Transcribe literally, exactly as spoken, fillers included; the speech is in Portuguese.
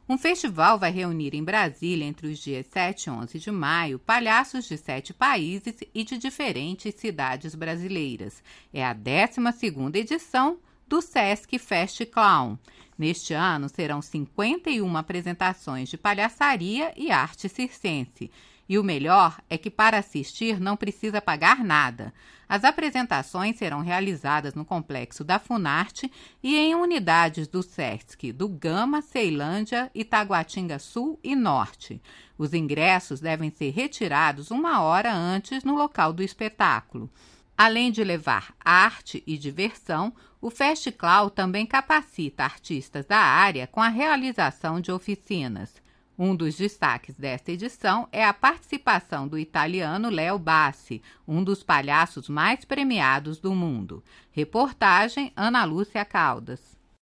Um festival vai reunir em Brasília, entre os dias sete e onze de maio, palhaços de sete países e de diferentes cidades brasileiras. É a décima segunda edição do Sesc Fest Clown. Neste ano, serão cinquenta e uma apresentações de palhaçaria e arte circense. E o melhor é que para assistir não precisa pagar nada. As apresentações serão realizadas no complexo da Funarte e em unidades do Sesc, do Gama, Ceilândia, Itaguatinga Sul e Norte. Os ingressos devem ser retirados uma hora antes no local do espetáculo. Além de levar arte e diversão, o Fest Clown também capacita artistas da área com a realização de oficinas. Um dos destaques desta edição é a participação do italiano Léo Bassi, um dos palhaços mais premiados do mundo. Reportagem Ana Lúcia Caldas.